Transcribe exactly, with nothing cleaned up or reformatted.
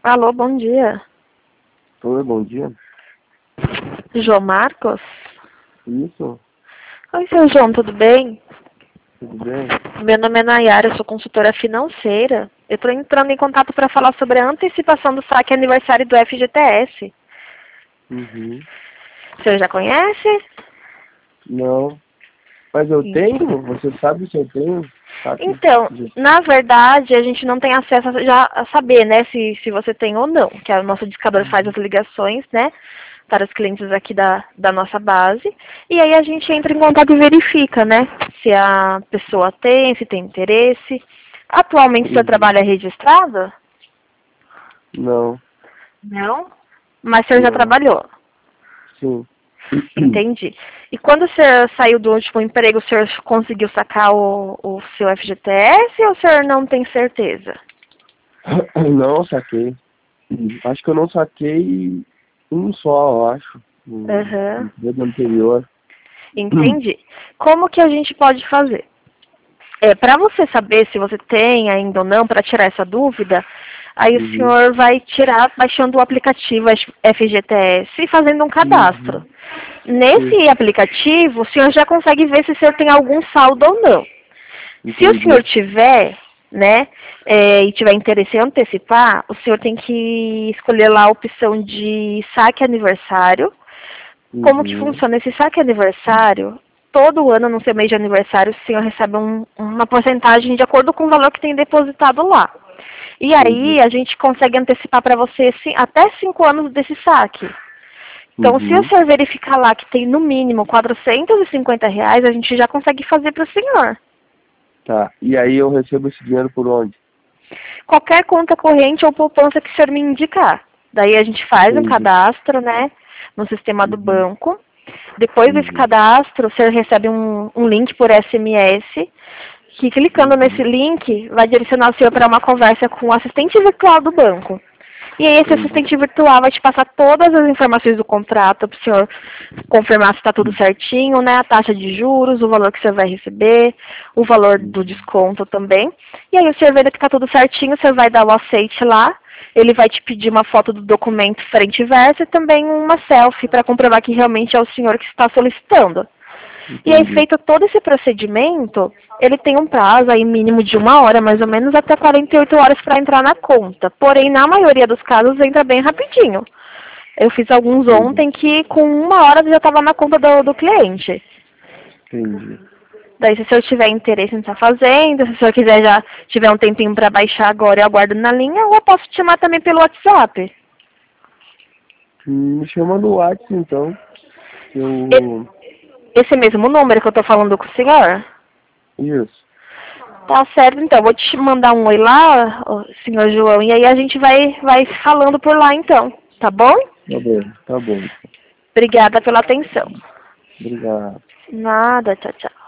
Alô, bom dia. Oi, bom dia. João Marcos? Isso, Oi, seu João, tudo bem? tudo bem? Meu nome é Nayara, eu sou consultora financeira. Eu estou entrando em contato para falar sobre a antecipação do saque aniversário do F G T S. Uhum. O senhor já conhece? Não, mas eu tenho? Você sabe se eu tenho? Sabe? Então, na verdade, a gente não tem acesso a, já a saber, né, se, se você tem ou não, que a nossa discador faz as ligações, né, para os clientes aqui da, da nossa base, e aí a gente entra em contato e verifica, né, se a pessoa tem, se tem interesse. Atualmente, o seu Uhum. trabalho é registrado? Não, Não. Mas o senhor já não, trabalhou? sim. Entendi. E quando o senhor saiu do último emprego, o senhor conseguiu sacar o, o seu F G T S ou o senhor não tem certeza? Não saquei. Acho que eu não saquei um só, eu acho. No Aham. no emprego anterior. Entendi. Como que a gente pode fazer? É, para você saber se você tem ainda ou não, para tirar essa dúvida, aí o Uhum. senhor vai tirar baixando o aplicativo F G T S e fazendo um cadastro. Uhum. Sim, Nesse aplicativo, o senhor já consegue ver se o senhor tem algum saldo ou não. Se o senhor entendi. tiver, né, é, e tiver interesse em antecipar, o senhor tem que escolher lá a opção de saque aniversário. Como que Uhum. funciona esse saque aniversário? Todo ano, no seu mês de aniversário, o senhor recebe um, uma porcentagem de acordo com o valor que tem depositado lá. E aí, Entendi. a gente consegue antecipar para você sim, até cinco anos desse saque. Então, se o Uhum. senhor verificar lá que tem no mínimo quatrocentos e cinquenta reais, a gente já consegue fazer para o senhor. Tá. E aí eu recebo esse dinheiro por onde? Qualquer conta corrente ou poupança que o senhor me indicar. Daí a gente faz um Entendi. cadastro, né, no sistema do Uhum. banco. Depois desse Uhum. cadastro, o senhor recebe um, um link por S M S, que clicando nesse Uhum. link vai direcionar o senhor para uma conversa com o assistente virtual do banco. E aí esse Entendi. assistente virtual vai te passar todas as informações do contrato para o senhor confirmar se está tudo certinho, né? A taxa de juros, o valor que o senhor vai receber, o valor do Uhum. desconto também. E aí o senhor vendo que está tudo certinho, o senhor vai dar o aceite lá. Ele vai te pedir uma foto do documento frente e verso e também uma selfie para comprovar que realmente é o senhor que está solicitando. E aí, Entendi. feito todo esse procedimento, ele tem um prazo aí mínimo de uma hora, mais ou menos, até quarenta e oito horas para entrar na conta. Porém, na maioria dos casos, entra bem rapidinho. Eu fiz alguns Entendi. ontem que com uma hora já estava na conta do, do cliente. Entendi. Daí, se o senhor tiver interesse em estar fazendo, se o senhor quiser já tiver um tempinho para baixar agora, eu aguardo na linha, ou eu posso te chamar também pelo WhatsApp. Me chama no WhatsApp, então. E- Eu... Esse mesmo número que eu estou falando com o senhor? Isso. Tá certo, então. Vou te mandar um oi lá, ô, senhor João, e aí a gente vai, vai falando por lá, então. Tá bom? Tá bom, tá bom. Obrigada pela atenção. Obrigado. Nada, tchau, tchau.